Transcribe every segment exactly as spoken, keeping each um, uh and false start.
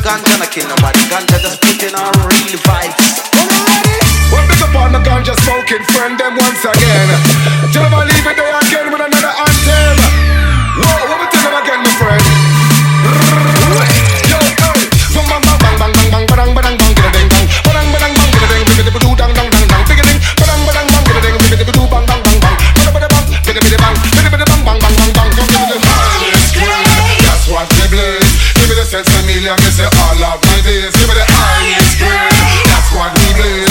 Ganja not kill nobody. Ganja just put in our real vibes. Well, pick up on the ganja smoking friend them once again. Tell them I leave it there again with another anthem. Whoa, what we tell them again, my friend? Yo, hey. Bang bang bang bang bang bang bang bang bang bang bang bang bang bang bang bang bang bang bang do dang dang dang dang bang bang bang bang bang bang bang bang do bang bang bang bang bang bang bang bang bang bang bang bang bang. That's what we blaze. Give me the sense of million, me say all of my days. Give me the highest grade. That's what we blaze.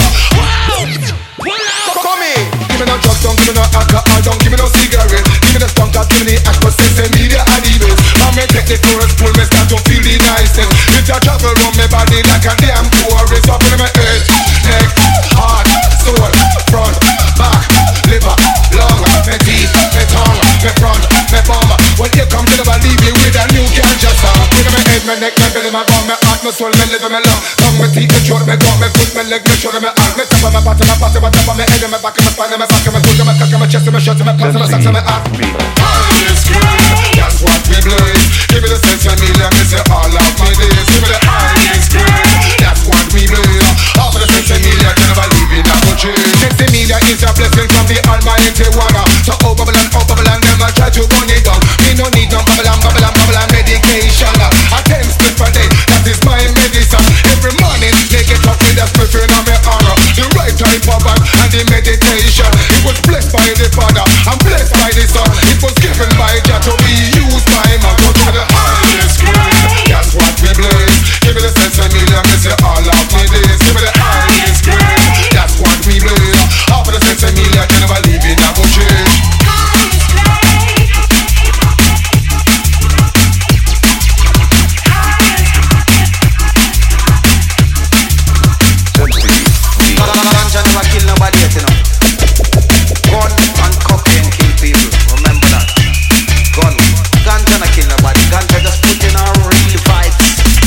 Come here. Give me no drugs, don't give me no alcohol, don't give me no cigarette. Give me the skunk, give me the ash, but sense media and evils. I may take the chorus, pull me start to feel the nicest. It's a travel around my body like a damn tourist. Up in my head, neck, heart, soul, front, back, liver, lung, my teeth, my tongue, my front, my bum. When you come to the believe me with a new ganja song. In my head, my neck, my belly, my bum, my heart, my soul, my liver, my lung. Tongue, my teeth, my throat, my gut, my foot, my leg, my shoulder, my arm, my top, my bottom, my bottom, my top, my head, my back, my spine, my back, my foot, my cock, my chest, my shoulders, my pants, my socks, my arm. That's what we blaze. Give me the sense of million, me say all of my days. Give me the highest grade. That's what we blaze. All for the sense of million, you never leave it, that will change. Sense of million is a blessing from the Almighty One. So oh bubble and oh bubble and them a try to burn it down. Me no need no bubble and bubble and bubble and medication. A ten split per day, that is my medicine. Every morning they get up with a split in my aura. The right type of man and the meditation. It was blessed by the Father and blessed by the Son. It was given by Jah to be used by man. Go to the highest grade. That's what we blaze. Give me the sense of million, me say all of my days. Give me the highest grade. That's what we blaze. All for the sense of million, you never leave it, that will change. Ganja never kill nobody yet, you know. Gun and cocaine kill people. Remember that. Gun. Ganja not kill nobody. Ganja just put in our real vibes.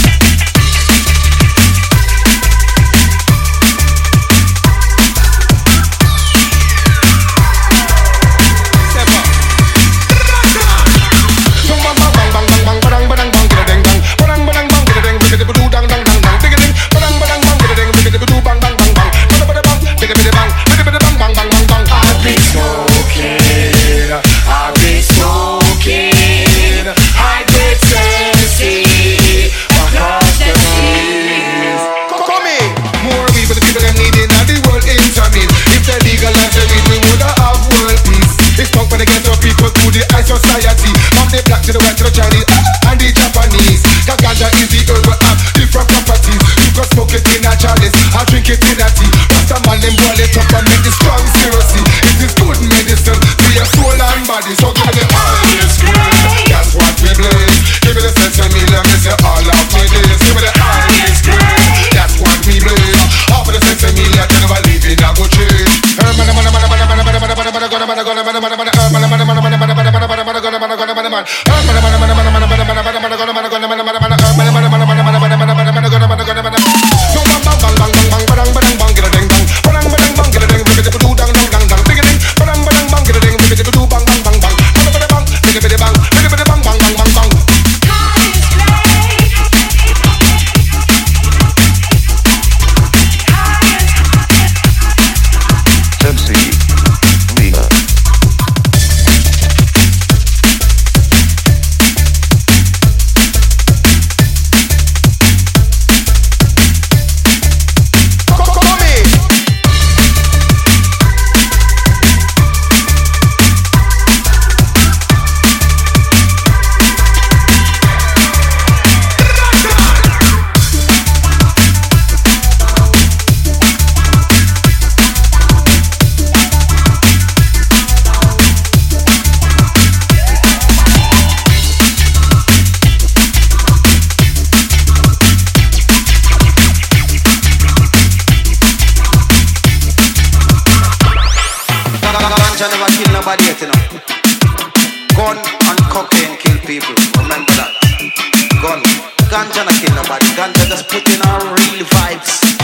Society, from the black to the white to the Chinese and the Japanese. Cause ganja is the herb with have different properties. You can smoke it in a chalice or drink it in a tea. Rasta man them boil it up and make the strong syrup. It is good medicine for your soul and body. So give me the highest grade. That's what we blaze. Give me the sense of million, me say all of my days. Give me the highest grade. That's what we blaze. All for the sense of million, you never leave it, I go change. Ganja never kill nobody yet, you know. Gun and cocaine kill people. Remember that. Gun. Ganja not kill nobody. Ganja just put in our real vibes.